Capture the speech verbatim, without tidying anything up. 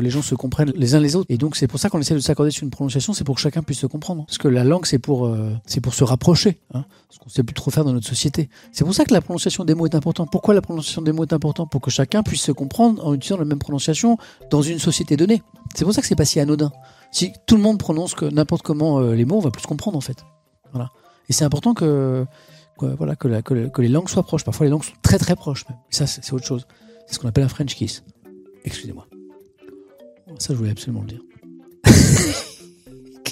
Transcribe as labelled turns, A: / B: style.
A: les gens se comprennent les uns les autres. Et donc c'est pour ça qu'on essaie de s'accorder sur une prononciation, c'est pour que chacun puisse se comprendre. Parce que la langue, c'est pour, euh, c'est pour se rapprocher, hein, ce qu'on ne sait plus trop faire dans notre société. C'est pour ça que la prononciation des mots est importante. Pourquoi la prononciation des mots est importante? Pour que chacun puisse se comprendre en utilisant la même prononciation dans une société donnée. C'est pour ça que c'est pas si anodin. Si tout le monde prononce que n'importe comment euh, les mots, on va plus se comprendre en fait. Voilà. Et c'est important que, que, voilà, que, la, que, que les langues soient proches. Parfois les langues sont très très proches même. Et ça, c'est, c'est autre chose. C'est ce qu'on appelle un French kiss. Excusez-moi. Ça, je voulais absolument le dire.